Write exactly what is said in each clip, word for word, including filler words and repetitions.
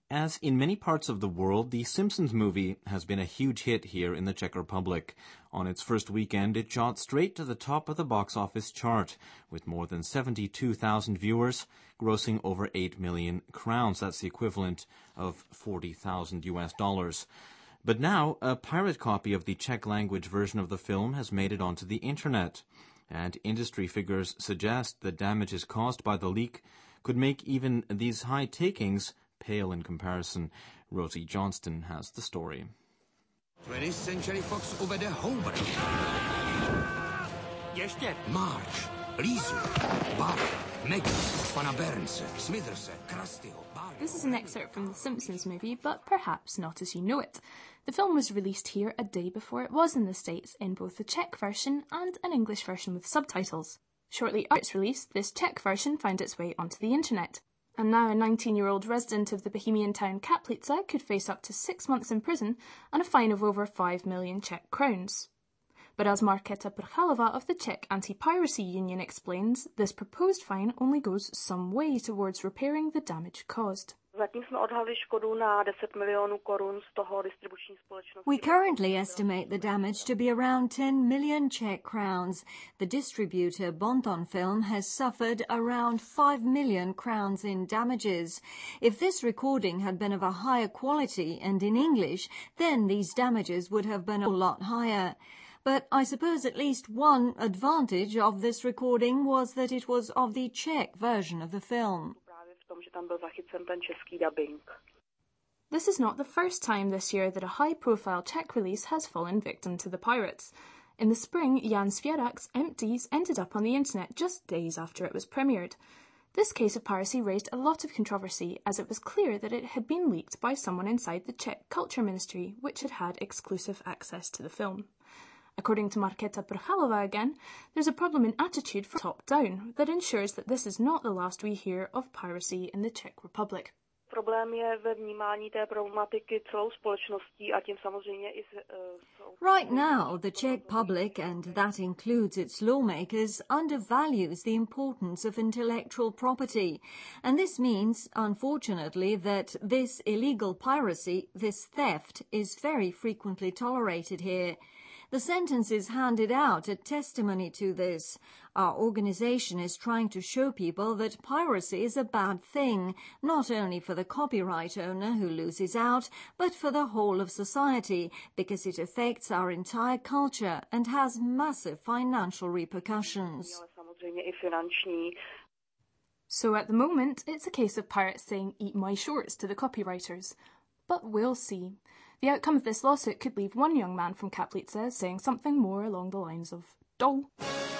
As in many parts of the world, the Simpsons movie has been a huge hit here in the Czech Republic. On its first weekend, it shot straight to the top of the box office chart, with more than seventy-two thousand viewers, grossing over eight million crowns. That's the equivalent of forty thousand U S dollars. But now, a pirate copy of the Czech-language version of the film has made it onto the internet. And industry figures suggest the damages caused by the leak could make even these high takings pale in comparison. Rosie Johnston has the story. twentieth Century Fox uvede Homer. Ještě. Marge, Lizu, Bart, Maggie, pana Burnse, Smithers, Krustyho, Barney. This is an excerpt from the Simpsons movie, but perhaps not as you know it. The film was released here a day before it was in the States in both the Czech version and an English version with subtitles. Shortly after its release, this Czech version found its way onto the internet. And now a nineteen-year-old resident of the Bohemian town Kaplice could face up to six months in prison and a fine of over five million Czech crowns. But as Markéta Prchalova of the Czech Anti-Piracy Union explains, this proposed fine only goes some way towards repairing the damage caused. We currently estimate the damage to be around ten million Czech crowns. The distributor Bonton Film has suffered around five million crowns in damages. If this recording had been of a higher quality and in English, then these damages would have been a lot higher. But I suppose at least one advantage of this recording was that it was of the Czech version of the film. This is not the first time this year that a high-profile Czech release has fallen victim to the pirates. In the spring, Jan Svěrak's Empties ended up on the internet just days after it was premiered. This case of piracy raised a lot of controversy, as it was clear that it had been leaked by someone inside the Czech Culture Ministry, which had had exclusive access to the film. According to Markéta Prchalova again, there's a problem in attitude from top down that ensures that this is not the last we hear of piracy in the Czech Republic. Right now, the Czech public, and that includes its lawmakers, undervalues the importance of intellectual property. And this means, unfortunately, that this illegal piracy, this theft, is very frequently tolerated here. The sentences handed out are testimony to this. Our organization is trying to show people that piracy is a bad thing, not only for the copyright owner who loses out, but for the whole of society, because it affects our entire culture and has massive financial repercussions. So at the moment, it's a case of pirates saying, "Eat my shorts" to the copywriters. But we'll see. The outcome of this lawsuit could leave one young man from Kaplice saying something more along the lines of "Dol."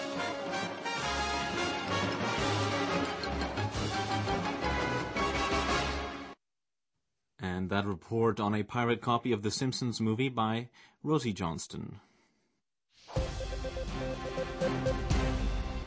And that report on a pirate copy of the Simpsons movie by Rosie Johnston.